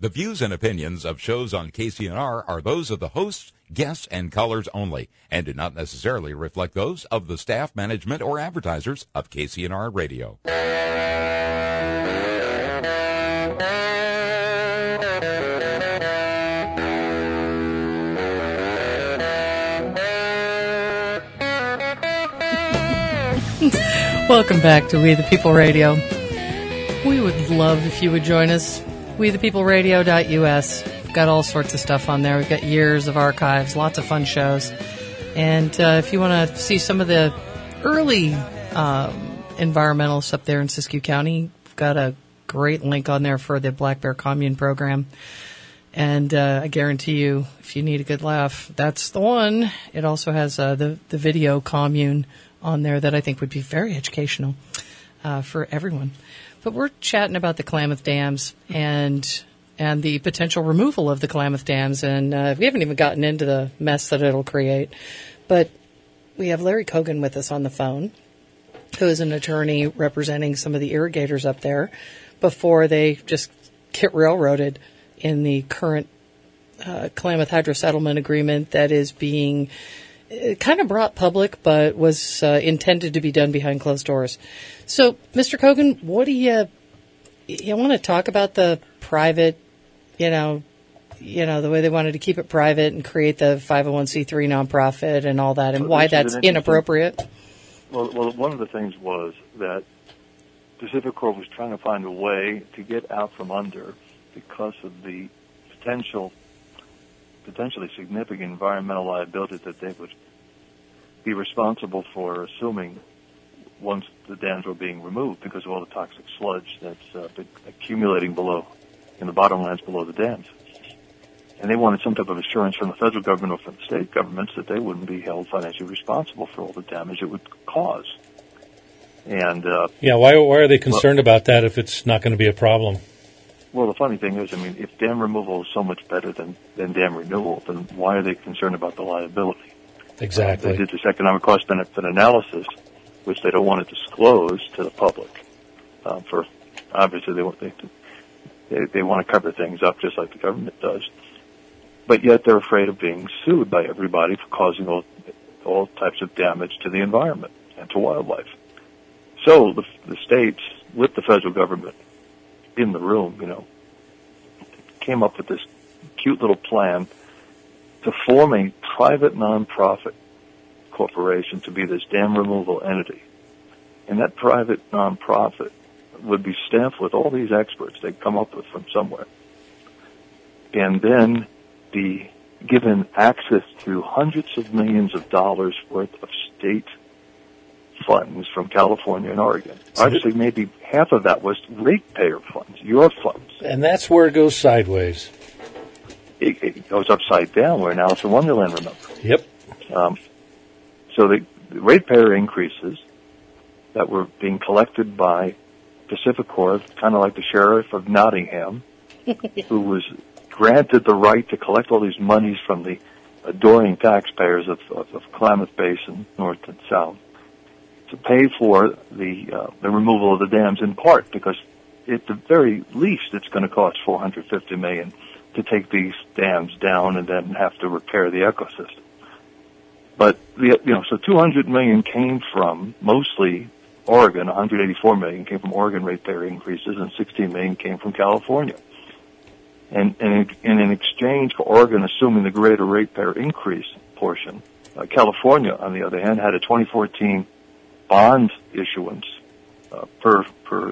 The views and opinions of shows on KCNR are those of the hosts, guests, and callers only, and do not necessarily reflect those of the staff, management, or advertisers of KCNR Radio. Welcome back to We the People Radio. We would love if you would join us. WeThePeopleRadio.us. We've got all sorts of stuff on there. We've got years of archives, lots of fun shows. And if you want to see some of the early environmentalists up there in Siskiyou County, we've got a great link on there for the Black Bear Commune program. And I guarantee you, if you need a good laugh, that's the one. It also has the video commune on there that I think would be very educational for everyone. But we're chatting about the Klamath Dams and the potential removal of the Klamath Dams, and we haven't even gotten into the mess that it'll create. But we have Larry Kogan with us on the phone, who is an attorney representing some of the irrigators up there before they just get railroaded in the current Klamath Hydro Settlement Agreement that is being kind of brought public, but was intended to be done behind closed doors. So, Mr. Kogan, what do you want to talk about the private, the way they wanted to keep it private and create the 501c3 nonprofit and all that, and why that's inappropriate? Well, one of the things was that PacifiCorp was trying to find a way to get out from under because of the potentially significant environmental liability that they would be responsible for assuming once the dams were being removed because of all the toxic sludge that's been accumulating below in the bottomlands below the dams. And they wanted some type of assurance from the federal government or from the state governments that they wouldn't be held financially responsible for all the damage it would cause. And why are they concerned about that if it's not going to be a problem? Well, the funny thing is, if dam removal is so much better than dam renewal, then why are they concerned about the liability? Exactly. They did this economic cost-benefit analysis, which they don't want to disclose to the public. For obviously, they want to cover things up just like the government does. But yet they're afraid of being sued by everybody for causing all types of damage to the environment and to wildlife. So the states, with the federal government in the room, came up with this cute little plan to form a private nonprofit corporation to be this dam removal entity. And that private nonprofit would be staffed with all these experts they'd come up with from somewhere. And then be given access to hundreds of millions of dollars worth of state funds from California and Oregon. Actually, maybe half of that was ratepayer funds, your funds. And that's where it goes sideways. It goes upside down. We're in Alice in Wonderland, remember? Yep. So the ratepayer increases that were being collected by PacifiCorp, kind of like the sheriff of Nottingham, who was granted the right to collect all these monies from the adoring taxpayers of Klamath Basin, north and south, to pay for the removal of the dams in part, because at the very least it's going to cost $450 million to take these dams down and then have to repair the ecosystem. But so $200 million came from mostly Oregon, $184 million came from Oregon ratepayer increases, and $16 million came from California. And in exchange for Oregon assuming the greater ratepayer increase portion, California, on the other hand, had a 2014 bond issuance per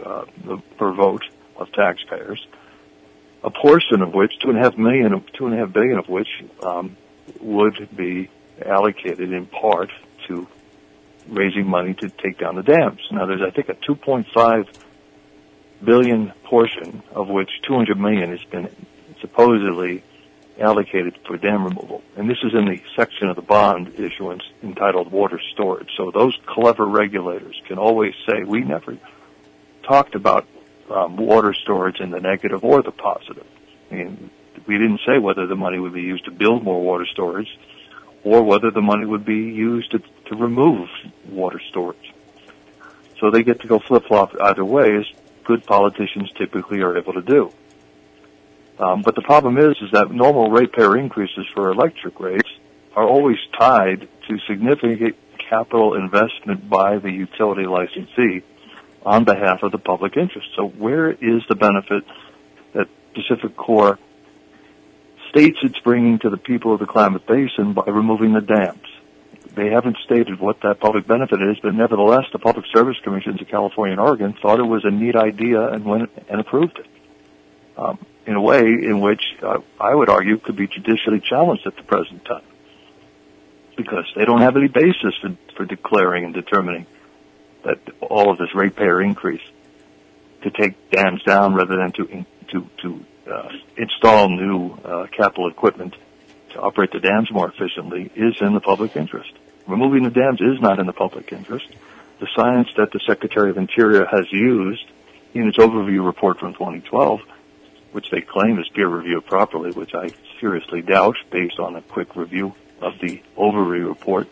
vote of taxpayers, a portion of which, $2.5 billion of which would be allocated in part to raising money to take down the dams. Now, there's, I think, a $2.5 billion portion of which $200 million has been supposedly allocated for dam removal. And this is in the section of the bond issuance entitled water storage. So those clever regulators can always say, we never talked about water storage in the negative or the positive. I mean, we didn't say whether the money would be used to build more water storage or whether the money would be used to remove water storage. So they get to go flip-flop either way, as good politicians typically are able to do. But the problem is that normal ratepayer increases for electric rates are always tied to significant capital investment by the utility licensee on behalf of the public interest. So where is the benefit that PacifiCorp states it's bringing to the people of the Klamath Basin by removing the dams? They haven't stated what that public benefit is, but nevertheless, the Public Service Commissions of California and Oregon thought it was a neat idea and went and approved it. In a way in which I would argue could be judicially challenged at the present time, because they don't have any basis for declaring and determining that all of this ratepayer increase to take dams down rather than to install new capital equipment to operate the dams more efficiently is in the public interest. Removing the dams is not in the public interest. The science that the Secretary of Interior has used in its overview report from 2012, which they claim is peer-reviewed properly, which I seriously doubt based on a quick review of the overview report,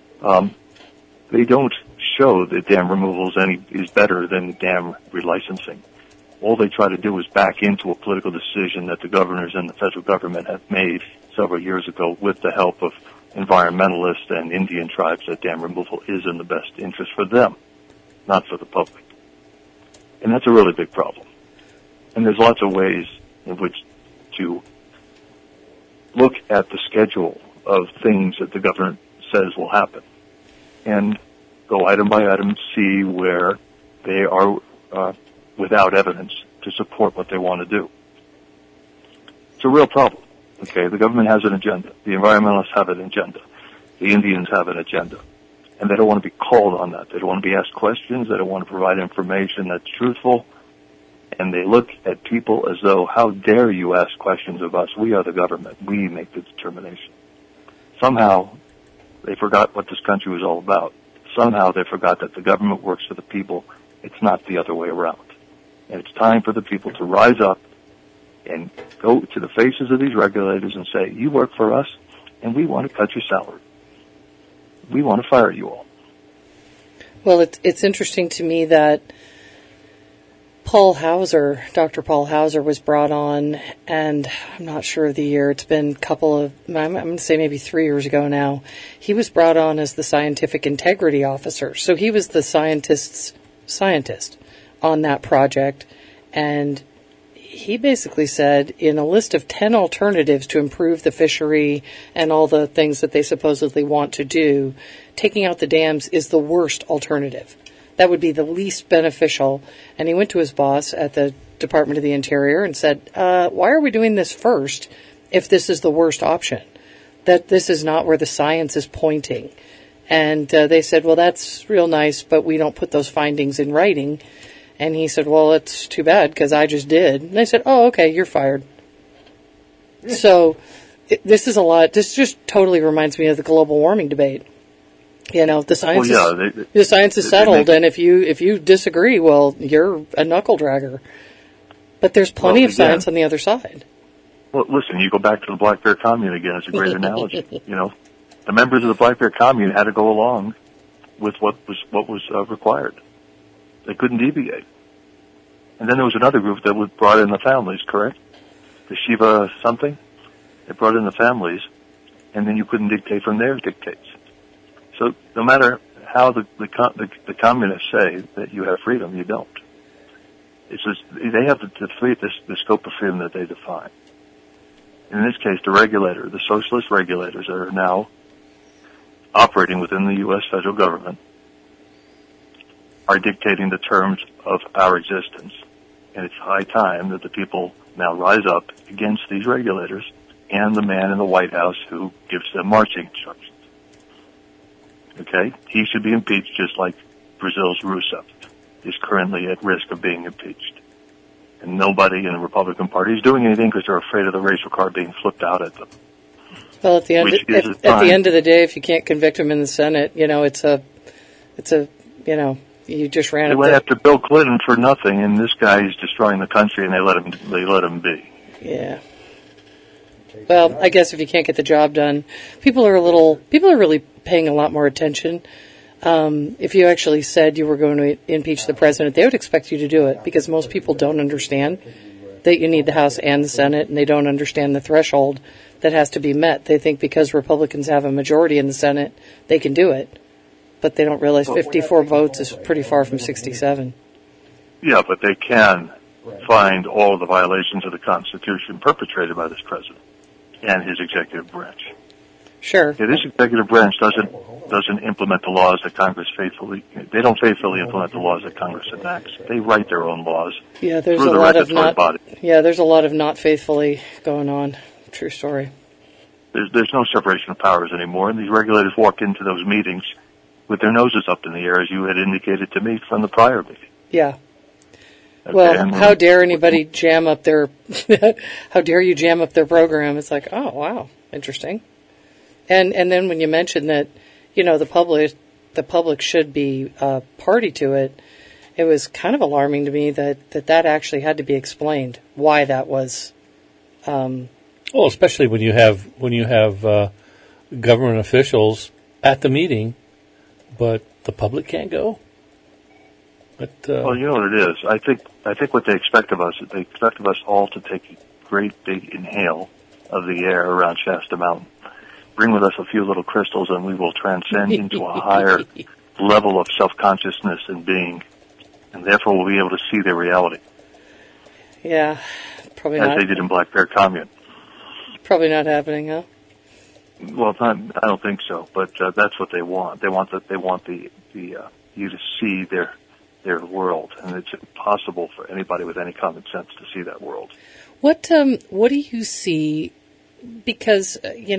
they don't show that dam removal is better than dam relicensing. All they try to do is back into a political decision that the governors and the federal government have made several years ago with the help of environmentalists and Indian tribes, that dam removal is in the best interest for them, not for the public. And that's a really big problem. And there's lots of ways in which to look at the schedule of things that the government says will happen and go item by item, see where they are without evidence to support what they want to do. It's a real problem. Okay, the government has an agenda. The environmentalists have an agenda. The Indians have an agenda. And they don't want to be called on that. They don't want to be asked questions. They don't want to provide information that's truthful. And they look at people as though, how dare you ask questions of us? We are the government. We make the determination. Somehow, they forgot what this country was all about. Somehow, they forgot that the government works for the people. It's not the other way around. And it's time for the people to rise up and go to the faces of these regulators and say, you work for us, and we want to cut your salary. We want to fire you all. Well, it's interesting to me that Dr. Paul Hauser was brought on, and I'm not sure of the year. It's been I'm going to say maybe 3 years ago now. He was brought on as the scientific integrity officer. So he was the scientist on that project, and he basically said in a list of 10 alternatives to improve the fishery and all the things that they supposedly want to do, taking out the dams is the worst alternative. That would be the least beneficial. And he went to his boss at the Department of the Interior and said, why are we doing this first if this is the worst option? That this is not where the science is pointing. And they said, well, that's real nice, but we don't put those findings in writing. And he said, well, it's too bad because I just did. And they said, oh, okay, you're fired. So this is a lot. This just totally reminds me of the global warming debate. You know, the science the science is settled, and if you disagree, well, you're a knuckle dragger. But there's plenty of science on the other side. Well, listen, you go back to the Black Bear Commune again. It's a great analogy. You know, the members of the Black Bear Commune had to go along with what was required. They couldn't deviate. And then there was another group that brought in the families, correct? The Shiva something. They brought in the families, and then you couldn't dictate from their dictates. So no matter how the communists say that you have freedom, you don't. It's just, they have the scope of freedom that they define. In this case, the socialist regulators that are now operating within the U.S. federal government are dictating the terms of our existence. And it's high time that the people now rise up against these regulators and the man in the White House who gives them marching instructions. Okay? He should be impeached just like Brazil's Rousseff is currently at risk of being impeached. And nobody in the Republican Party is doing anything because they're afraid of the racial card being flipped out at them. Well, at the end of the day, if you can't convict him in the Senate, you know, you just ran. They went after Bill Clinton for nothing, and this guy is destroying the country, and they let him be. Yeah. Well, I guess if you can't get the job done, people are really paying a lot more attention. If you actually said you were going to impeach the president, they would expect you to do it because most people don't understand that you need the House and the Senate, and they don't understand the threshold that has to be met. They think because Republicans have a majority in the Senate, they can do it. But they don't realize 54 votes is pretty far from 67. Yeah, but they can find all of the violations of the Constitution perpetrated by this president and his executive branch. Sure. Yeah, this executive branch doesn't implement the laws that Congress they don't faithfully implement the laws that Congress enacts. They write their own laws. Yeah, there's through a the lot of regulatory body. there's a lot of not faithfully going on. True story. There's no separation of powers anymore, and these regulators walk into those meetings with their noses up in the air, as you had indicated to me from the prior meeting. Yeah. Okay, Well, how dare anybody jam up their, how dare you jam up their program? It's like, oh, wow, interesting. And then when you mention that, the public should be party to it, it was kind of alarming to me that actually had to be explained, why that was. Well, especially when you have government officials at the meeting, but the public can't go. But, well, you know what it is. I think what they expect of us is they expect of us all to take a great big inhale of the air around Shasta Mountain. Bring with us a few little crystals, and we will transcend into a higher level of self-consciousness and being, and therefore we'll be able to see their reality. Yeah, probably as not. they did in Black Bear Commune. Probably not happening, huh? Well, I don't think so. But that's what they want. They want you to see their world, and it's impossible for anybody with any common sense to see that world. What do you see? Because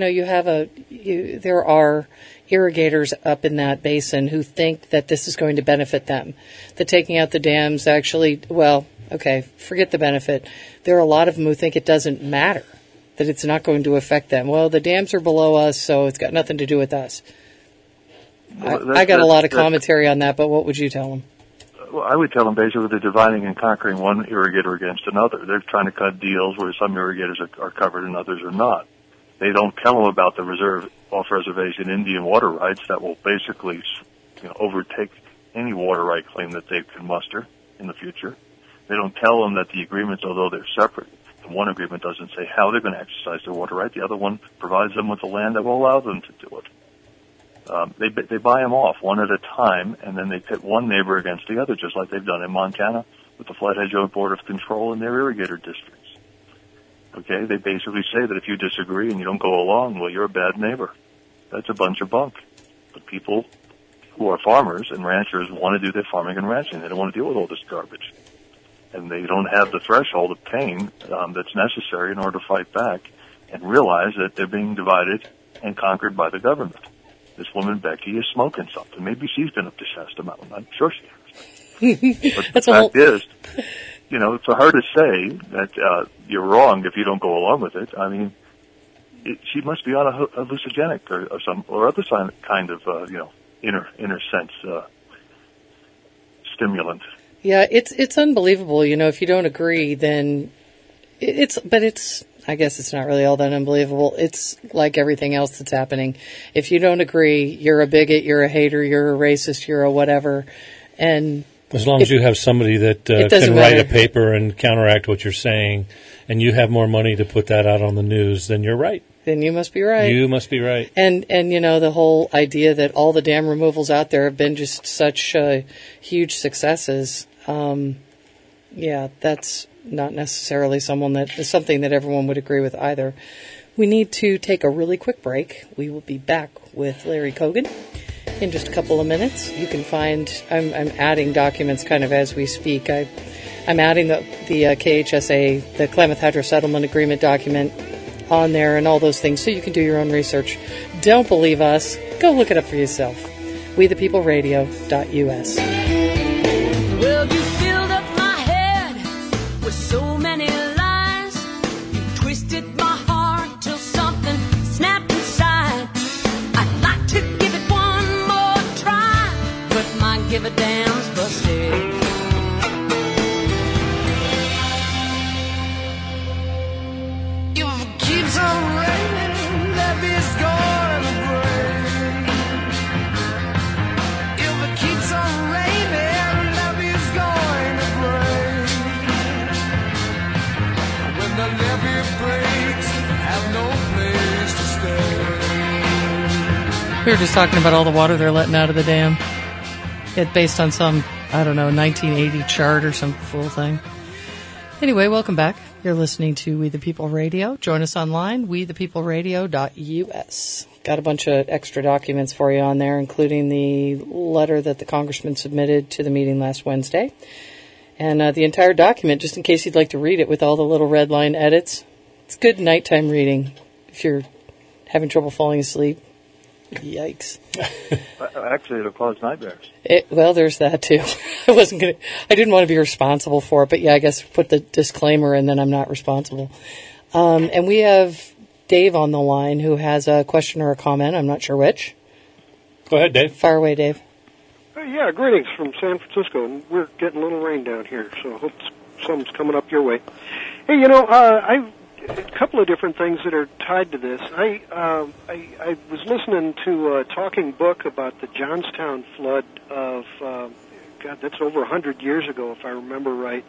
there are irrigators up in that basin who think that this is going to benefit them. That taking out the dams actually, well, okay, forget the benefit. There are a lot of them who think it doesn't matter, that it's not going to affect them. Well, the dams are below us, so it's got nothing to do with us. Well, I got a lot of commentary on that, but what would you tell them? Well, I would tell them basically they're dividing and conquering one irrigator against another. They're trying to cut deals where some irrigators are covered and others are not. They don't tell them about the off-reservation Indian water rights that will basically overtake any water right claim that they can muster in the future. They don't tell them that the agreements, although they're separate, the one agreement doesn't say how they're going to exercise their water right. The other one provides them with the land that will allow them to do it. They buy them off one at a time, and then they pit one neighbor against the other, just like they've done in Montana with the Flathead Joint Board of Control in their irrigator districts. Okay, they basically say that if you disagree and you don't go along, well, you're a bad neighbor. That's a bunch of bunk. The people who are farmers and ranchers want to do their farming and ranching. They don't want to deal with all this garbage. And they don't have the threshold of pain that's necessary in order to fight back and realize that they're being divided and conquered by the government. This woman, Becky, is smoking something. Maybe she's been up to Shasta Mountain. I'm sure she has. But the fact is, it's for her to say that you're wrong if you don't go along with it. I mean, she must be on a hallucinogenic or other kind of inner sense stimulant. Yeah, it's unbelievable. If you don't agree, then I guess it's not really all that unbelievable. It's like everything else that's happening. If you don't agree, you're a bigot, you're a hater, you're a racist, you're a whatever. And as long as you have somebody that can write a paper and counteract what you're saying, and you have more money to put that out on the news, then you're right. Then you must be right. You must be right. And the whole idea that all the dam removals out there have been just such huge successes. That's not necessarily something that everyone would agree with either. We need to take a really quick break. We will be back with Larry Cogan in just a couple of minutes. You can find, I'm adding documents kind of as we speak. I'm adding the KHSA, the Klamath Hydro Settlement Agreement document on there and all those things so you can do your own research. Don't believe us. Go look it up for yourself. WeThePeopleRadio.us. Well, you filled up my head with so many lies. You twisted my heart till something snapped inside. I'd like to give it one more try, but my give a damn's busted. If it keeps on raining, love is gonna break. If it keeps on raining, breaks have no place to stay. We were just talking about all the water they're letting out of the dam. It's based on some, 1980 chart or some fool thing. Anyway, welcome back. You're listening to We the People Radio. Join us online, wethepeopleradio.us. Got a bunch of extra documents for you on there, including the letter that the congressman submitted to the meeting last Wednesday. And the entire document, just in case you'd like to read it with all the little red line edits. It's good nighttime reading if you're having trouble falling asleep. Yikes. Actually, it'll cause nightmares. Well, there's that too. I didn't want to be responsible for it, but yeah, I guess put the disclaimer and then I'm not responsible. And we have Dave on the line who has a question or a comment. I'm not sure which. Go ahead, Dave. Fire away, Dave. Yeah, greetings from San Francisco. And we're getting a little rain down here, so I hope something's coming up your way. Hey, a couple of different things that are tied to this. I was listening to a talking book about the Johnstown flood of, that's over 100 years ago, if I remember right,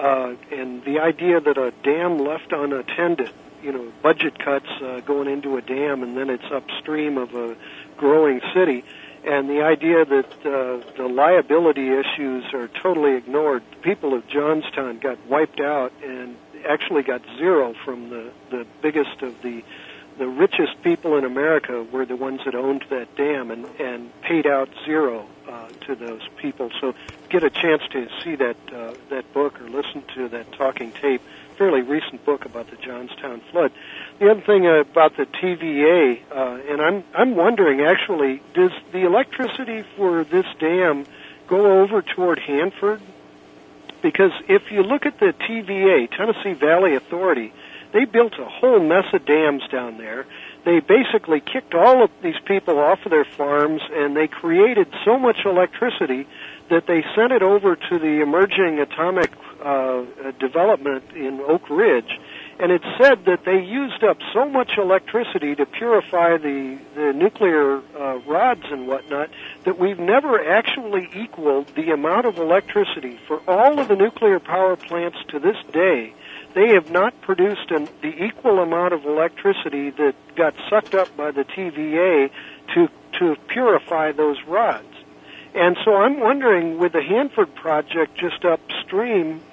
and the idea that a dam left unattended, budget cuts going into a dam, and then it's upstream of a growing city, and the idea that the liability issues are totally ignored. The people of Johnstown got wiped out and actually got zero from the biggest of the richest people in America were the ones that owned that dam and paid out zero to those people. So get a chance to see that book or listen to that talking tape, fairly recent book about the Johnstown flood. The other thing about the TVA, and I'm wondering actually, does the electricity for this dam go over toward Hanford? Because if you look at the TVA, Tennessee Valley Authority, they built a whole mess of dams down there. They basically kicked all of these people off of their farms, and they created so much electricity that they sent it over to the emerging atomic development in Oak Ridge. And it said that they used up so much electricity to purify the nuclear rods and whatnot that we've never actually equaled the amount of electricity for all of the nuclear power plants to this day. They have not produced the equal amount of electricity that got sucked up by the TVA to purify those rods. And so I'm wondering, with the Hanford project just upstream,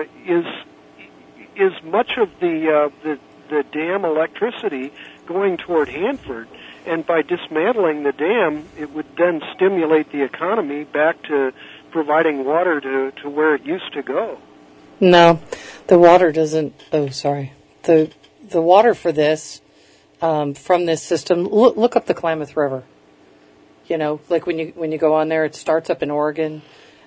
is much of the dam electricity going toward Hanford, and by dismantling the dam, it would then stimulate the economy back to providing water to where it used to go. No, the water doesn't. Oh, sorry. The water for this from this system. Look up the Klamath River. Like when you go on there, it starts up in Oregon.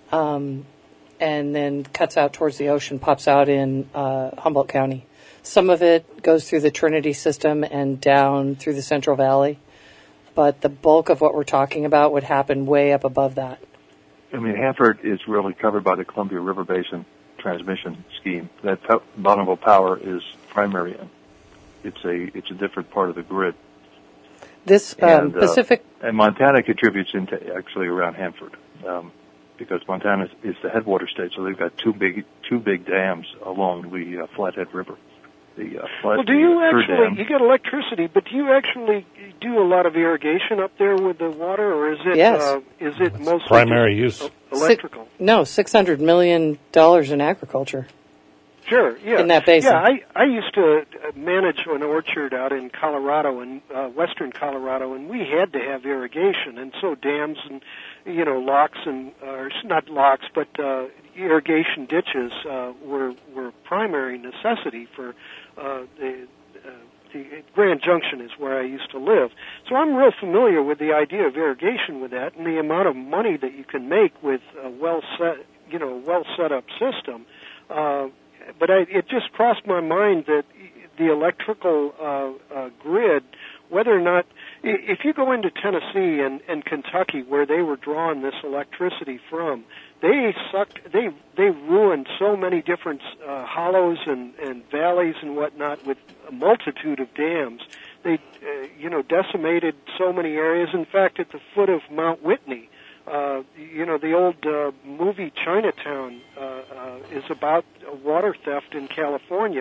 And then cuts out towards the ocean, pops out in Humboldt County. Some of it goes through the Trinity system and down through the Central Valley, but the bulk of what we're talking about would happen way up above that. Hanford is really covered by the Columbia River Basin transmission scheme. That Bonneville Power is primary. It's a different part of the grid. This Pacific and Montana contributes into actually around Hanford. Because Montana is the headwater state, so they've got two big dams along the Flathead River. Well, do you actually, you get electricity, but do you actually do a lot of irrigation up there with the water, or is it, yes. Is it mostly primary use? Electrical? $600 million in agriculture. Sure, yeah. In that basin. Yeah, I used to manage an orchard out in Colorado, in western Colorado, and we had to have irrigation, and so dams and, locks and, or not locks, but irrigation ditches were primary necessity for the Grand Junction is where I used to live. So I'm real familiar with the idea of irrigation with that and the amount of money that you can make with a well set up system. But it just crossed my mind that the electrical grid, whether or not, if you go into Tennessee and Kentucky where they were drawing this electricity from, they ruined so many different hollows and valleys and whatnot with a multitude of dams. They, decimated so many areas. In fact, at the foot of Mount Whitney, the old movie Chinatown is about water theft in California.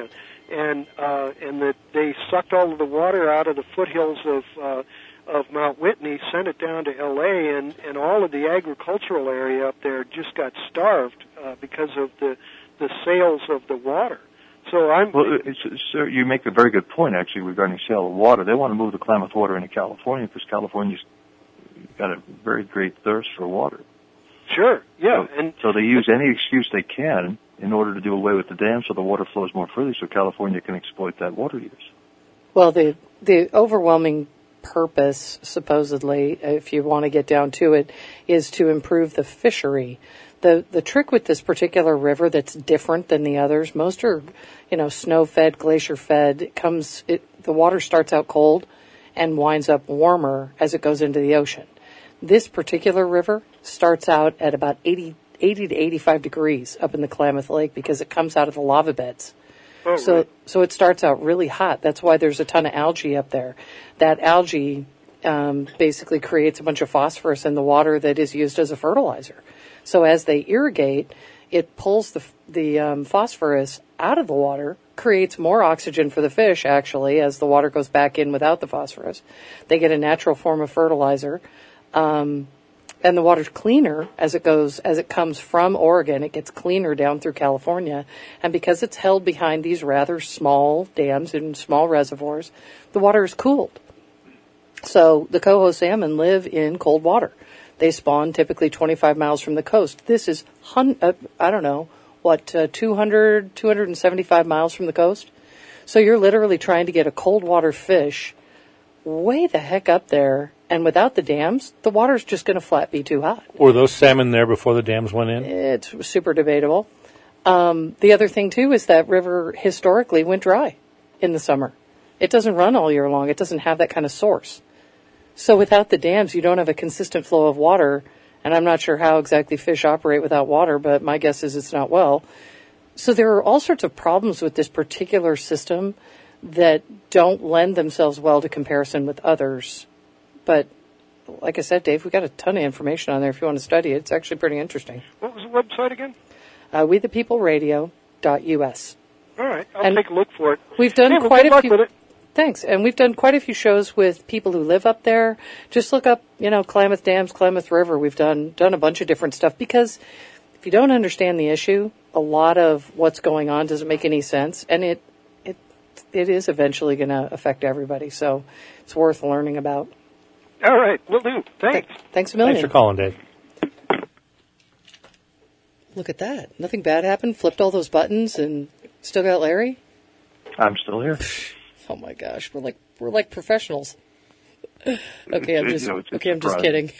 and that they sucked all of the water out of the foothills of Mount Whitney, sent it down to L.A., and all of the agricultural area up there just got starved because of the sales of the water. So sir, you make a very good point, actually, regarding sale of water. They want to move the Klamath water into California because California's got a very great thirst for water. Sure, yeah. So they use any excuse they can in order to do away with the dam so the water flows more freely so California can exploit that water use. Well, the overwhelming purpose, supposedly, if you want to get down to it, is to improve the fishery. The trick with this particular river that's different than the others, most are, snow-fed, glacier-fed. The water starts out cold and winds up warmer as it goes into the ocean. This particular river starts out at about 80 to 85 degrees up in the Klamath Lake because it comes out of the lava beds. Oh, so it starts out really hot. That's why there's a ton of algae up there. That algae basically creates a bunch of phosphorus in the water that is used as a fertilizer. So as they irrigate, it pulls the phosphorus out of the water, creates more oxygen for the fish, actually, as the water goes back in without the phosphorus. They get a natural form of fertilizer. And the water's cleaner as it comes from Oregon. It gets cleaner down through California. And because it's held behind these rather small dams and small reservoirs, the water is cooled. So the coho salmon live in cold water. They spawn typically 25 miles from the coast. This is, 275 miles from the coast. So you're literally trying to get a cold water fish way the heck up there. And without the dams, the water's just going to flat be too hot. Were those salmon there before the dams went in? It's super debatable. The other thing, too, is that river historically went dry in the summer. It doesn't run all year long. It doesn't have that kind of source. So without the dams, you don't have a consistent flow of water. And I'm not sure how exactly fish operate without water, but my guess is it's not well. So there are all sorts of problems with this particular system that don't lend themselves well to comparison with others. But like I said, Dave, we got a ton of information on there if you want to study it. It's actually pretty interesting. What was the website again? WeThePeopleRadio.us. All right, I'll take a look for it. We've done quite a few. With it. Thanks, and we've done quite a few shows with people who live up there. Just look up, Klamath Dams, Klamath River. We've done a bunch of different stuff because if you don't understand the issue, a lot of what's going on doesn't make any sense, and it is eventually going to affect everybody. So it's worth learning about. All right, will do. Thanks. Thanks a million. Thanks for calling, Dave. Look at that. Nothing bad happened. Flipped all those buttons and still got Larry. I'm still here. Oh my gosh, we're like professionals. Okay, I'm just surprising. kidding.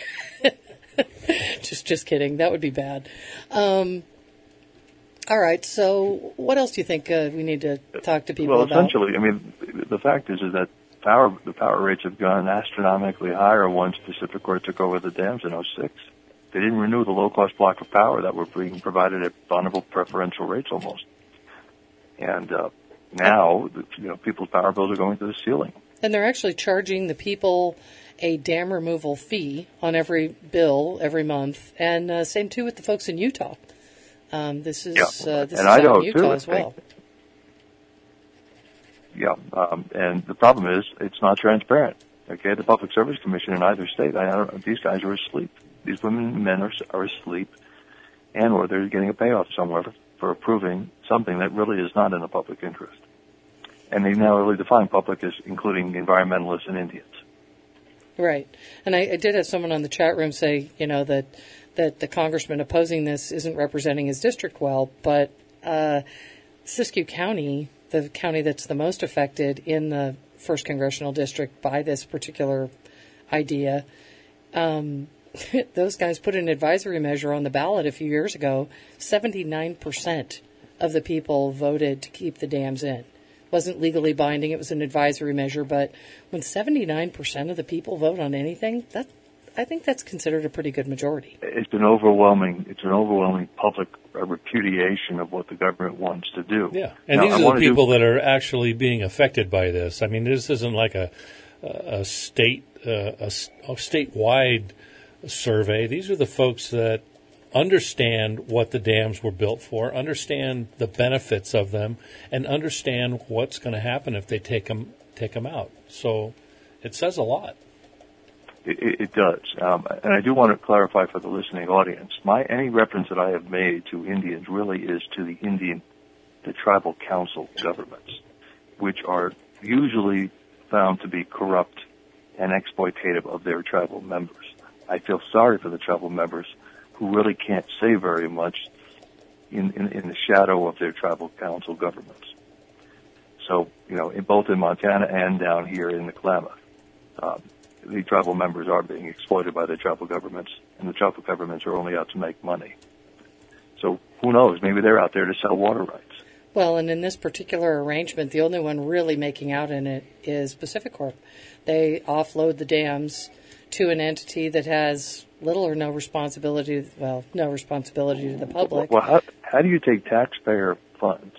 just kidding. That would be bad. All right. So, what else do you think we need to talk to people about? Well, essentially, the fact is that the power rates have gone astronomically higher once PacifiCorp took over the dams in 2006. They didn't renew the low-cost block of power that were being provided at vulnerable preferential rates almost. And now, people's power bills are going to the ceiling. And they're actually charging the people a dam removal fee on every bill every month. And same too with the folks in Utah. This is out in Utah as well. Yeah, and the problem is it's not transparent. Okay, the Public Service Commission in either state, these guys are asleep. These women and men are asleep, or they're getting a payoff somewhere for approving something that really is not in the public interest. And they now really define public as including environmentalists and Indians. Right. And I did have someone on the chat room say, that the congressman opposing this isn't representing his district well, but Siskiyou County, the county that's the most affected in the 1st Congressional District by this particular idea, those guys put an advisory measure on the ballot a few years ago. 79% of the people voted to keep the dams in. It wasn't legally binding. It was an advisory measure. But when 79% of the people vote on anything, I think that's considered a pretty good majority. It's an overwhelming public repudiation of what the government wants to do. Yeah, and these are the people that are actually being affected by this. I mean, this isn't like a statewide survey. These are the folks that understand what the dams were built for, understand the benefits of them, and understand what's going to happen if they take them out. So it says a lot. It does. And I do want to clarify for the listening audience, any reference that I have made to Indians really is to the tribal council governments, which are usually found to be corrupt and exploitative of their tribal members. I feel sorry for the tribal members who really can't say very much in the shadow of their tribal council governments. So, both in Montana and down here in the Klamath, the tribal members are being exploited by the tribal governments, and the tribal governments are only out to make money. So who knows? Maybe they're out there to sell water rights. Well, and in this particular arrangement, the only one really making out in it is Pacificorp. They offload the dams to an entity that has little or no responsibility, to the public. Well, how do you take taxpayer funds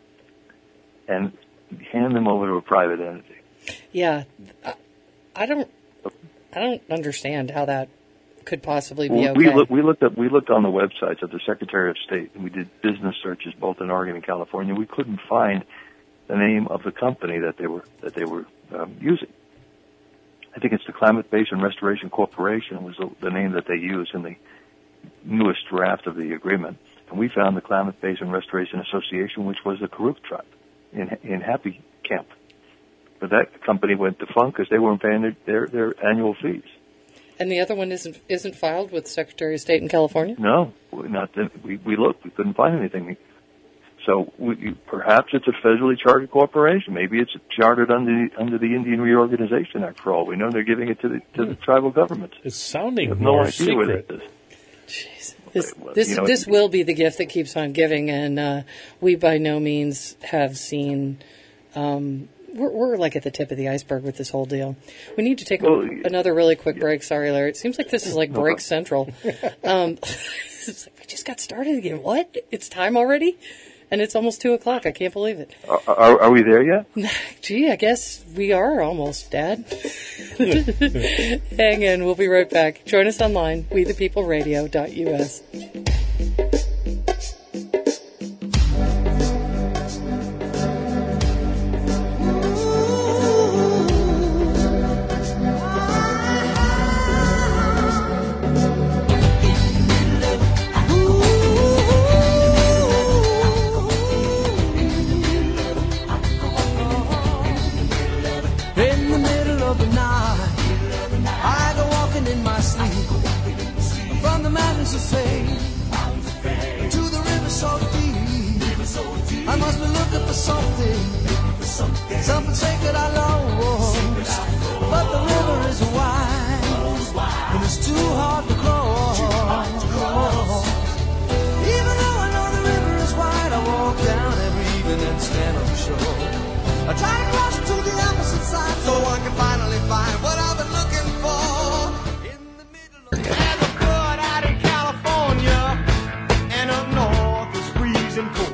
and hand them over to a private entity? Yeah, I don't understand how that could possibly be okay. We looked on the websites of the Secretary of State, and we did business searches both in Oregon and California. We couldn't find the name of the company that they were using. I think it's the Klamath Basin Restoration Corporation was the name that they used in the newest draft of the agreement. And we found the Klamath Basin Restoration Association, which was the Karuk tribe in Happy Camp. But that company went defunct because they weren't paying their annual fees. And the other one isn't filed with the Secretary of State in California? No, not. We looked. We couldn't find anything. So perhaps it's a federally chartered corporation. Maybe it's chartered under the Indian Reorganization Act. For all we know, they're giving it to the tribal governments. It's sounding more secret. Jeez. This will be the gift that keeps on giving, and we by no means have seen. We're like at the tip of the iceberg with this whole deal. We need to take another really quick break. Sorry, Larry. It seems like this is like break central. It's like we just got started again. What? It's time already? And it's almost 2:00. I can't believe it. Are we there yet? Gee, I guess we are almost, Dad. Hang in. We'll be right back. Join us online, wethepeopleradio.us. Something sacred I lost, but the river is wide, and it's too hard to cross. Even though I know the river is wide, I walk down every evening and stand on the shore. I try to cross to the opposite side so I can finally find what I've been looking for. In the middle of there's a flood out in California, and up north is freezing cold.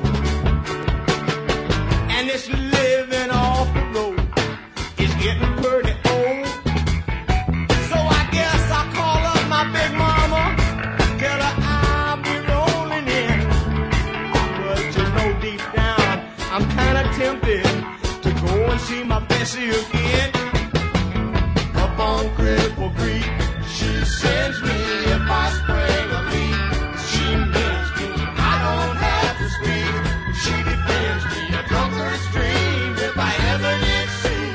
And it's living off the road. It's getting pretty old. So I guess I'll call up my big mama, tell her I'll be rolling in. But you know deep down, I'm kind of tempted to go and see my Bessie again. Up on Cripple Creek, she sends me if I spring a leak. She means me, I don't have to speak. She defends me, a drunkard's dream, if I ever did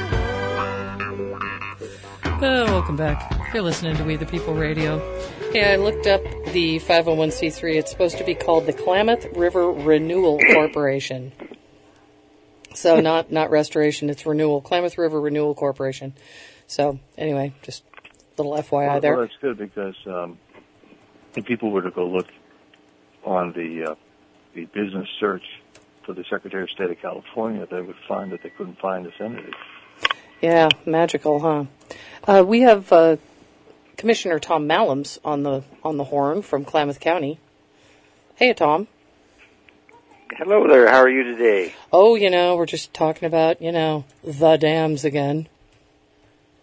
see. Welcome back. You're listening to We the People Radio. Hey, I looked up the 501c3. It's supposed to be called the Klamath River Renewal Corporation. So not restoration, it's renewal. Klamath River Renewal Corporation. So anyway, just a little FYI there. Well, that's good because if people were to go look on the business search for the Secretary of State of California, they would find that they couldn't find this entity. Yeah, magical, huh? We have Commissioner Tom Mallams on the horn from Klamath County. Hey, Tom. Hello there. How are you today? Oh, we're just talking about, the dams again.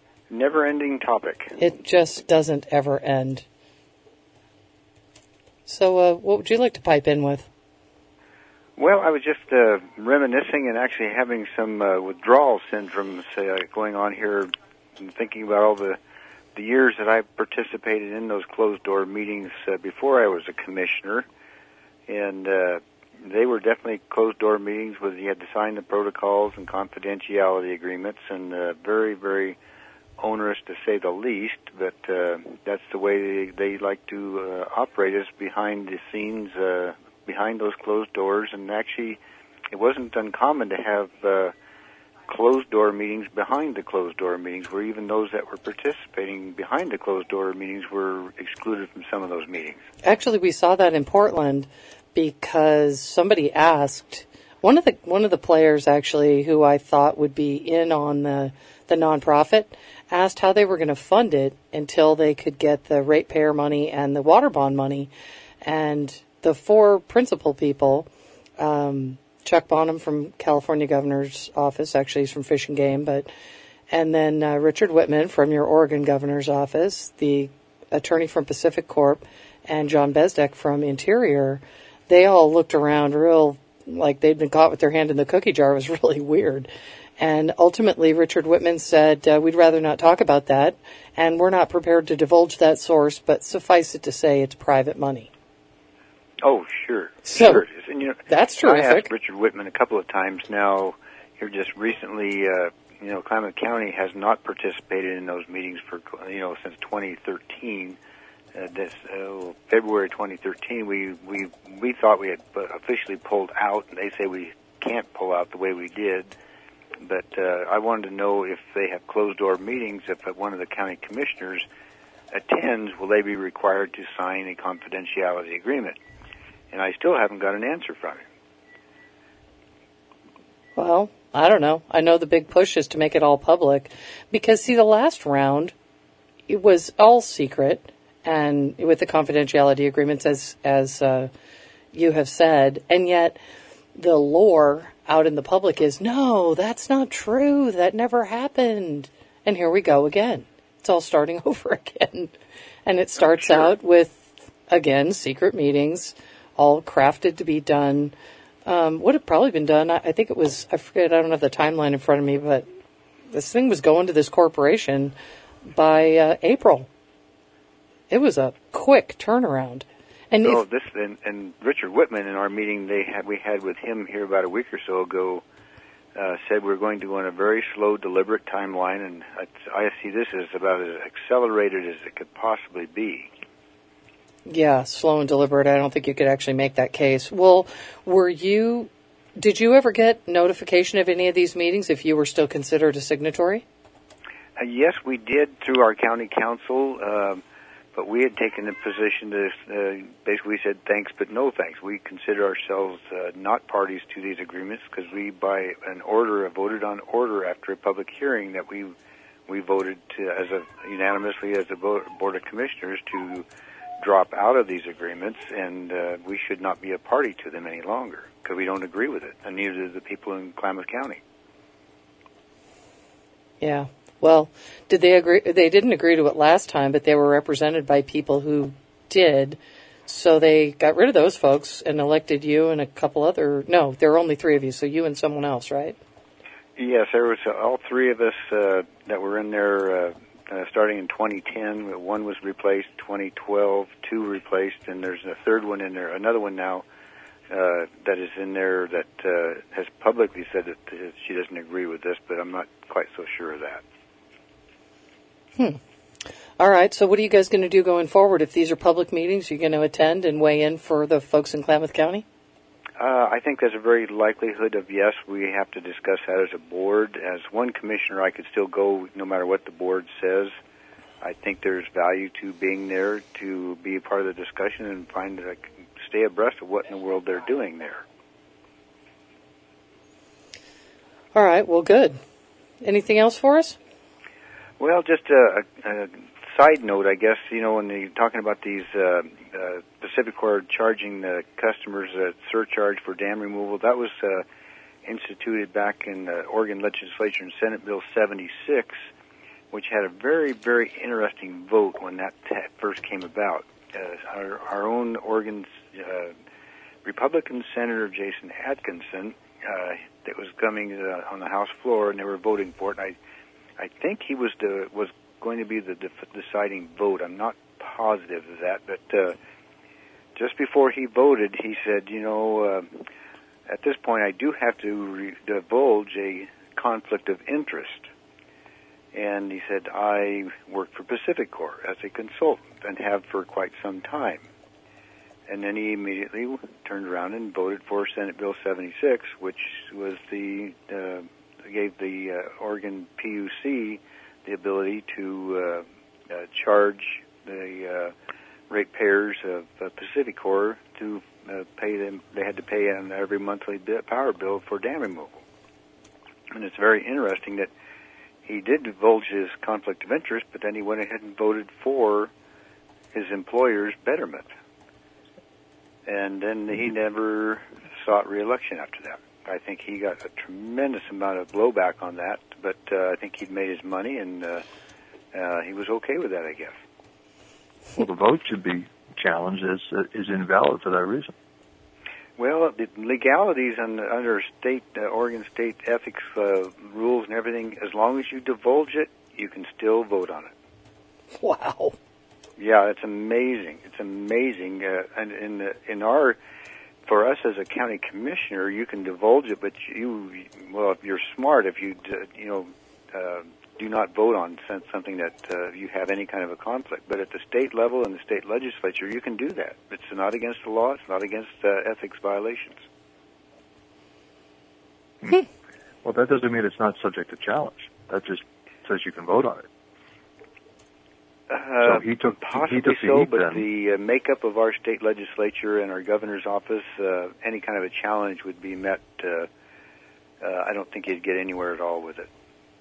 Never-ending topic. It just doesn't ever end. So what would you like to pipe in with? Well, I was just reminiscing and actually having some withdrawal syndromes going on here, and thinking about all the years that I participated in those closed-door meetings before I was a commissioner. And they were definitely closed-door meetings where you had to sign the protocols and confidentiality agreements, and very, very onerous to say the least, but that's the way they like to operate, is behind the scenes, behind those closed doors. And actually, it wasn't uncommon to have closed-door meetings behind the closed-door meetings, where even those that were participating behind the closed-door meetings were excluded from some of those meetings. Actually, we saw that in Portland because somebody asked, one of the players actually, who I thought would be in on the nonprofit, asked how they were going to fund it until they could get the ratepayer money and the water bond money. And the four principal people, Chuck Bonham from California Governor's Office, actually he's from Fish and Game, and then Richard Whitman from your Oregon Governor's Office, the attorney from Pacific Corp, and John Bezdek from Interior, they all looked around real like they'd been caught with their hand in the cookie jar. It was really weird. And ultimately, Richard Whitman said, we'd rather not talk about that, and we're not prepared to divulge that source, but suffice it to say it's private money. Oh, sure. So, sure it is. And, that's terrific. I asked Richard Whitman a couple of times now, here just recently, Klamath County has not participated in those meetings for, since 2013. February 2013, we thought we had officially pulled out, and they say we can't pull out the way we did. But I wanted to know if they have closed-door meetings, if one of the county commissioners attends, will they be required to sign a confidentiality agreement? And I still haven't got an answer from him. Well, I don't know. I know the big push is to make it all public. Because, see, the last round, it was all secret, and with the confidentiality agreements, as you have said, and yet the lore out in the public is, no, that's not true. That never happened. And here we go again. It's all starting over again. And it starts out with, again, secret meetings, all crafted to be done. Would have probably been done, I think it was, I forget, I don't have the timeline in front of me, but this thing was going to this corporation by April. It was a quick turnaround. And and Richard Whitman in our meeting we had with him here about a week or so ago said we're going to go on a very slow, deliberate timeline, and I see this as about as accelerated as it could possibly be. Yeah, slow and deliberate. I don't think you could actually make that case. Well, did you ever get notification of any of these meetings if you were still considered a signatory? Yes, we did through our county council. But we had taken the position to basically said thanks, but no thanks. We consider ourselves not parties to these agreements because we, by an order, voted on order after a public hearing that we voted to unanimously as a board of commissioners to drop out of these agreements, and we should not be a party to them any longer because we don't agree with it, and neither do the people in Klamath County. Yeah. Well, did they agree? They didn't agree to it last time, but they were represented by people who did. So they got rid of those folks and elected you and a couple other. No, there were only three of you, so you and someone else, right? Yes, there was all three of us that were in there starting in 2010. One was replaced, 2012, two replaced, and there's a third one in there, another one now that is in there that has publicly said that she doesn't agree with this, but I'm not quite so sure of that. All right, so what are you guys going to do going forward? If these are public meetings, you're going to attend and weigh in for the folks in Klamath County? I think there's a very likelihood of yes. We have to discuss that as a board. As one commissioner, I could still go no matter what the board says. I think there's value to being there to be a part of the discussion and stay abreast of what in the world they're doing there. All right, well, good. Anything else for us? Well, just a side note, I guess, when you're talking about these Pacific Corp charging the customers a surcharge for dam removal, that was instituted back in the Oregon legislature in Senate Bill 76, which had a very, very interesting vote when that first came about. our own Oregon Republican Senator Jason Atkinson that was coming on the House floor, and they were voting for it. And I think he was going to be the deciding vote. I'm not positive of that, but just before he voted, he said, at this point I do have to divulge a conflict of interest. And he said, I work for Pacific Corps as a consultant and have for quite some time. And then he immediately turned around and voted for Senate Bill 76, which was gave the Oregon PUC the ability to charge the ratepayers of Pacific Corps to pay them. They had to pay on every monthly power bill for dam removal. And it's very interesting that he did divulge his conflict of interest, but then he went ahead and voted for his employer's betterment. And then he never sought re-election after that. I think he got a tremendous amount of blowback on that, but I think he'd made his money, and he was okay with that, I guess. Well, the vote should be challenged as invalid for that reason. Well, the legalities under state Oregon state ethics rules and everything, as long as you divulge it, you can still vote on it. Wow. Yeah, it's amazing. It's amazing. And for us as a county commissioner, you can divulge it, but if you're smart, if you do not vote on something that you have any kind of a conflict. But at the state level and the state legislature, you can do that. It's not against the law. It's not against ethics violations. Well, that doesn't mean it's not subject to challenge. That just says you can vote on it. So he took possibly the so, heat but then. the makeup of our state legislature and our governor's office, any kind of a challenge would be met. I don't think he'd get anywhere at all with it.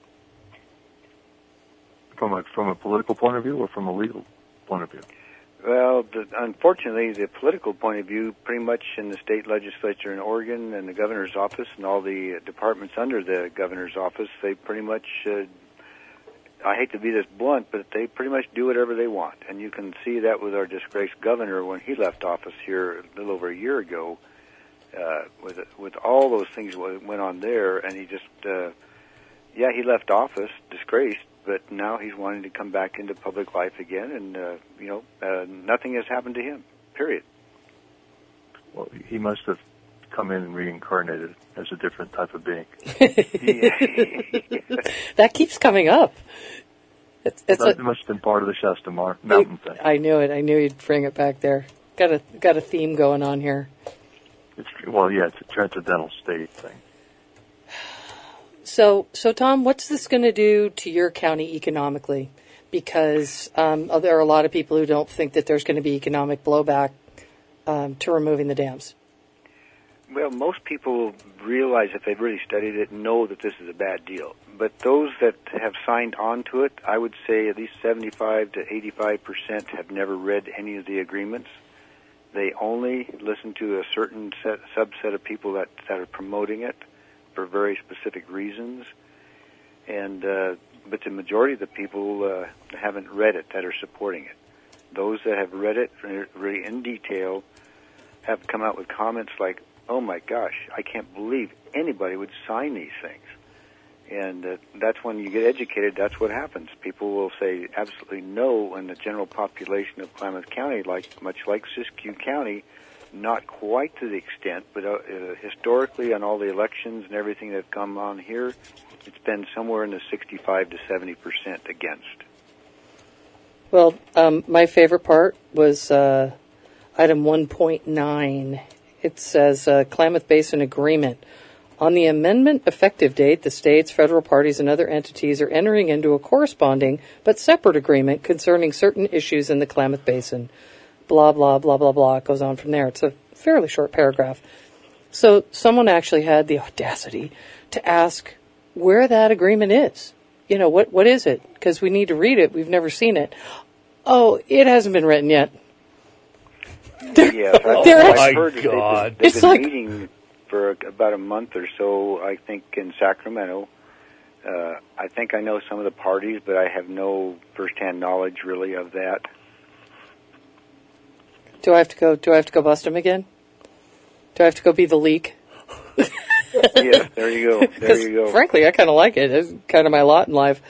From a political point of view or from a legal point of view? Well, unfortunately, the political point of view, pretty much in the state legislature in Oregon and the governor's office and all the departments under the governor's office, they pretty much, I hate to be this blunt, but they pretty much do whatever they want. And you can see that with our disgraced governor when he left office here a little over a year ago, with all those things that went on there, and he just, he left office, disgraced, but now he's wanting to come back into public life again, and, nothing has happened to him, period. Well, he must have come in and reincarnated as a different type of being. That keeps coming up. It must have been part of the Shasta Mountain thing. I knew it. I knew you'd bring it back there. Got a theme going on here. It's a transcendental state thing. So Tom, what's this going to do to your county economically? Because there are a lot of people who don't think that there's going to be economic blowback to removing the dams. Well, most people realize, if they've really studied it, know that this is a bad deal. But those that have signed on to it, I would say at least 75 to 85% have never read any of the agreements. They only listen to a certain subset of people that are promoting it for very specific reasons. And but the majority of the people haven't read it that are supporting it. Those that have read it really in detail have come out with comments like, "Oh my gosh, I can't believe anybody would sign these things." And that's when you get educated, that's what happens. People will say absolutely no, and the general population of Klamath County, much like Siskiyou County, not quite to the extent, but historically on all the elections and everything that have come on here, it's been somewhere in the 65 to 70% against. Well, my favorite part was item 1.9. It says Klamath Basin Agreement. On the amendment effective date, the states, federal parties, and other entities are entering into a corresponding but separate agreement concerning certain issues in the Klamath Basin. Blah, blah, blah, blah, blah. It goes on from there. It's a fairly short paragraph. So someone actually had the audacity to ask where that agreement is. You know, what is it? Because we need to read it. We've never seen it. Oh, it hasn't been written yet. Yes, I've heard that they've been meeting for about a month or so, I think, in Sacramento. I think I know some of the parties, but I have no firsthand knowledge, really, of that. Do I have to go bust him again? Do I have to go be the leak? Yes, there you go. There you go. Frankly, I kind of like it. It's kind of my lot in life.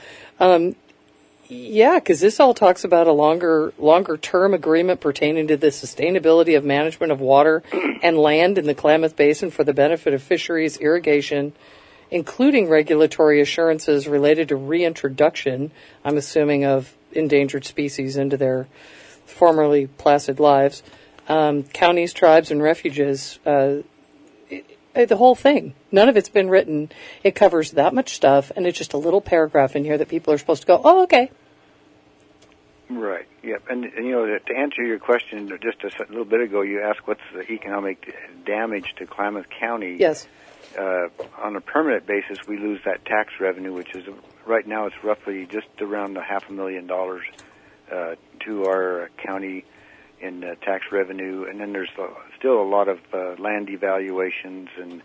Yeah, because this all talks about a longer term agreement pertaining to the sustainability of management of water and land in the Klamath Basin for the benefit of fisheries, irrigation, including regulatory assurances related to reintroduction, I'm assuming, of endangered species into their formerly placid lives, counties, tribes, and refuges, the whole thing. None of it's been written. It covers that much stuff, and it's just a little paragraph in here that people are supposed to go, oh, okay. Right. Yep. And you know, to answer your question just a little bit ago, you asked what's the economic damage to Klamath County. Yes. On a permanent basis, we lose that tax revenue, which is right now it's roughly just around $500,000 to our county in tax revenue, and then there's still a lot of land evaluations and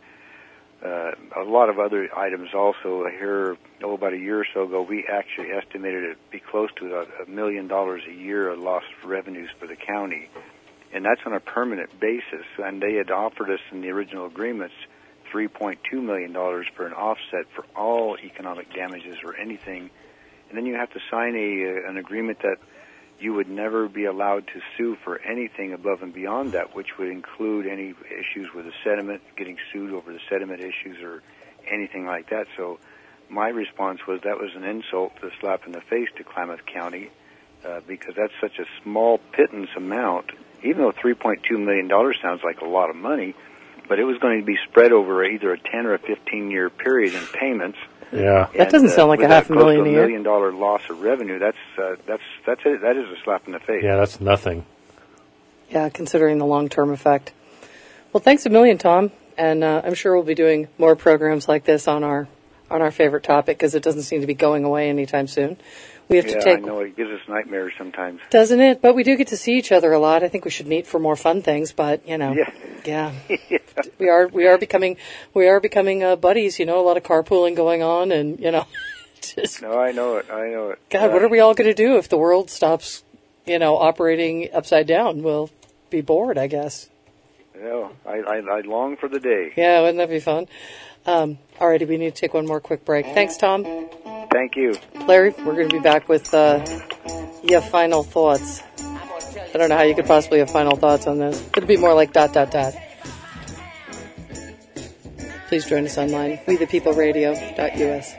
a lot of other items also. Here, about a year or so ago, we actually estimated it to be close to $1 million a year of lost revenues for the county, and that's on a permanent basis. And they had offered us in the original agreements $3.2 million for an offset for all economic damages or anything, and then you have to sign an agreement that you would never be allowed to sue for anything above and beyond that, which would include any issues with the sediment, getting sued over the sediment issues or anything like that. So my response was that was an insult, a slap in the face to Klamath County, because that's such a small pittance amount, even though $3.2 million sounds like a lot of money, but it was going to be spread over either a 10 or a 15-year period in payments. Yeah, that doesn't sound like $500,000 a year. $1 million loss of revenue. That's it. That is a slap in the face. Yeah, that's nothing. Yeah, considering the long-term effect. Well, thanks a million, Tom, and I'm sure we'll be doing more programs like this on our favorite topic because it doesn't seem to be going away anytime soon. We have to take. I know it gives us nightmares sometimes. Doesn't it? But we do get to see each other a lot. I think we should meet for more fun things. But you know, yeah. we are becoming buddies. You know, a lot of carpooling going on, and you know, just. No, I know it. God, what are we all going to do if the world stops, you know, operating upside down? We'll be bored, I guess. Yeah, I long for the day. Yeah, wouldn't that be fun? Alrighty, we need to take one more quick break. Thanks, Tom. Thank you. Larry, we're going to be back with your final thoughts. I don't know how you could possibly have final thoughts on this. It'll be more like ... Please join us online, wethepeopleradio.us.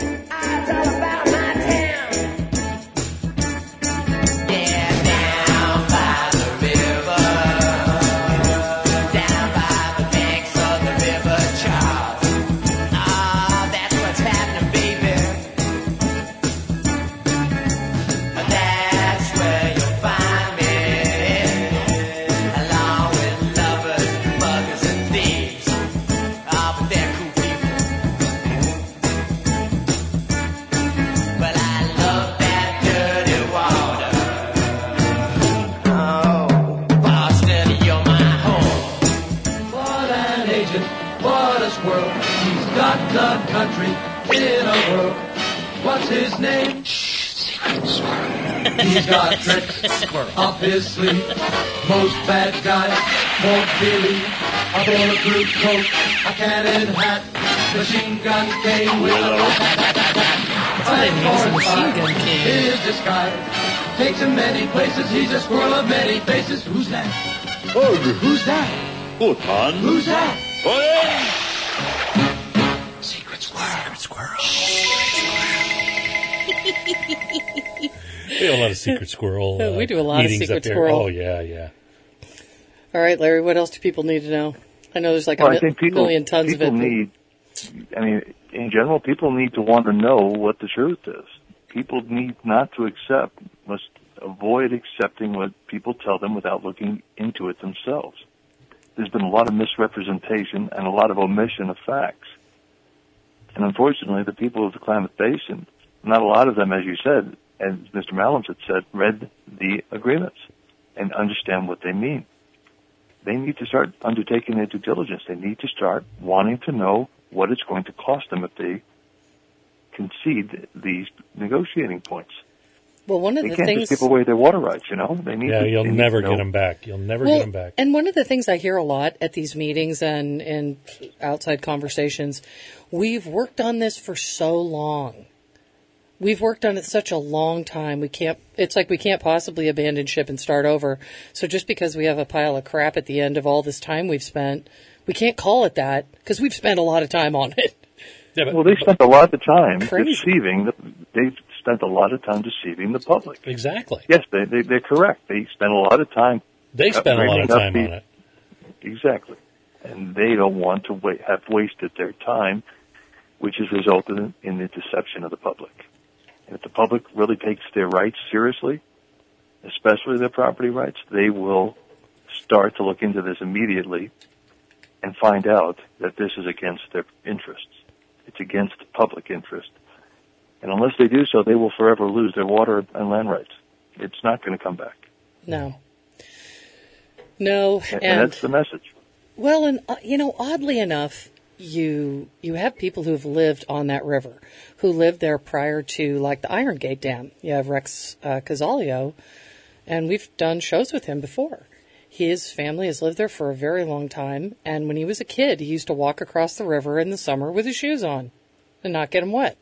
His name? Secret Squirrel. He's got tricks up his sleeve. Most bad guys won't believe. A bulletproof coat, a cannon hat, machine gun cane with a machine gun cane. His disguise takes him many places. He's a squirrel of many faces. Who's that? Ugh. Who's that? Bhutan. Who's that? Secret Squirrel. Secret Squirrel. We have a lot of secret squirrel. We do a lot of secret squirrel. Oh, yeah. All right, Larry, what else do people need to know? I know there's like a million tons of it. In general, people need to want to know what the truth is. People need not to accept, must avoid accepting what people tell them without looking into it themselves. There's been a lot of misrepresentation and a lot of omission of facts. And unfortunately, the people of the Klamath Basin, not a lot of them, as you said, as Mr. Mallams had said, read the agreements and understand what they mean. They need to start undertaking their due diligence. They need to start wanting to know what it's going to cost them if they concede these negotiating points. Well, one of They the can't things... just give away their water rights, you know? They need Yeah, to, you'll they need never to get know. them back. You'll never get them back. And one of the things I hear a lot at these meetings and outside conversations, we've worked on this for so long. We've worked on it such a long time. It's like we can't possibly abandon ship and start over. So just because we have a pile of crap at the end of all this time we've spent, we can't call it that because we've spent a lot of time on it. Yeah, but, Well, they spent a lot of time Crazy. they've spent a lot of time deceiving the public. exactly. Yes, they're correct. They spent a lot of time. They spent a lot of time on it. Exactly. And they don't want to have wasted their time, which has resulted in the deception of the public. And if the public really takes their rights seriously, especially their property rights, they will start to look into this immediately and find out that this is against their interests. It's against public interest. And unless they do so, they will forever lose their water and land rights. It's not going to come back. No, And that's the message. well, and oddly enough, you have people who've lived on that river, who lived there prior to like the Iron Gate Dam. You have Rex Casalio, and we've done shows with him before. His family has lived there for a very long time, and when he was a kid, he used to walk across the river in the summer with his shoes on and not get them wet.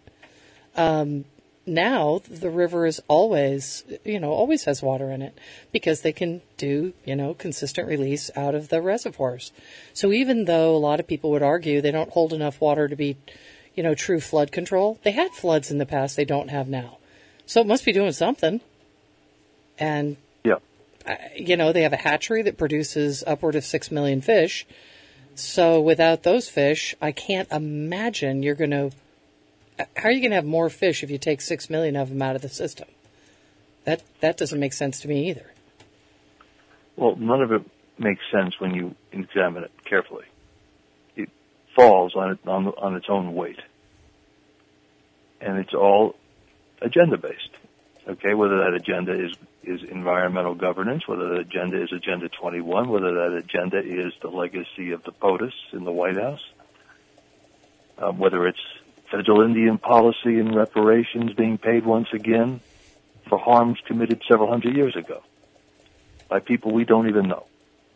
Now the river is always has water in it because they can do, consistent release out of the reservoirs. So even though a lot of people would argue they don't hold enough water to be, true flood control, they had floods in the past they don't have now. So it must be doing something. And, Yeah. They have a hatchery that produces upward of 6 million fish. So without those fish, I can't imagine how are you going to have more fish if you take 6 million of them out of the system? That doesn't make sense to me either. Well, none of it makes sense when you examine it carefully. It falls on its own weight. And it's all agenda-based. Okay, whether that agenda is environmental governance, whether that agenda is Agenda 21, whether that agenda is the legacy of the POTUS in the White House, whether it's federal Indian policy and reparations being paid once again for harms committed several hundred years ago by people we don't even know.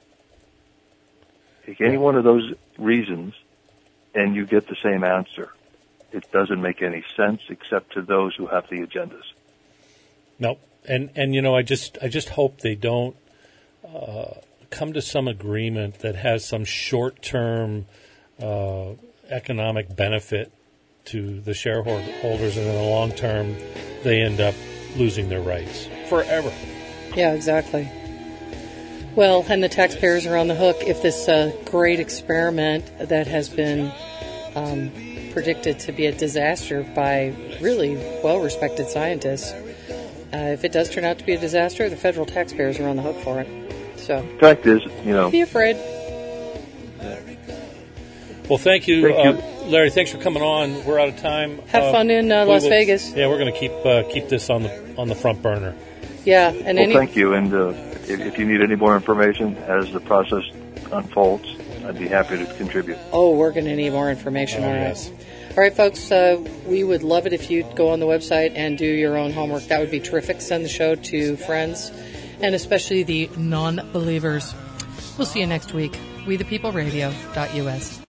Take any one of those reasons and you get the same answer. It doesn't make any sense except to those who have the agendas. No, and I just hope they don't come to some agreement that has some short-term economic benefit to the shareholders, and in the long term, they end up losing their rights forever. Yeah, exactly. Well, and the taxpayers are on the hook if this great experiment that has been predicted to be a disaster by really well-respected scientists, if it does turn out to be a disaster, the federal taxpayers are on the hook for it. So, the fact is, be afraid. Well, thank you. Larry. Thanks for coming on. We're out of time. Have fun in Las Vegas. Yeah, we're going to keep this on the front burner. Yeah, and thank you. And if you need any more information as the process unfolds, I'd be happy to contribute. Oh, we're going to need more information. All right. Yes. All right, folks, we would love it if you'd go on the website and do your own homework. That would be terrific. Send the show to friends, and especially the non-believers. We'll see you next week. WeThePeopleRadio.us.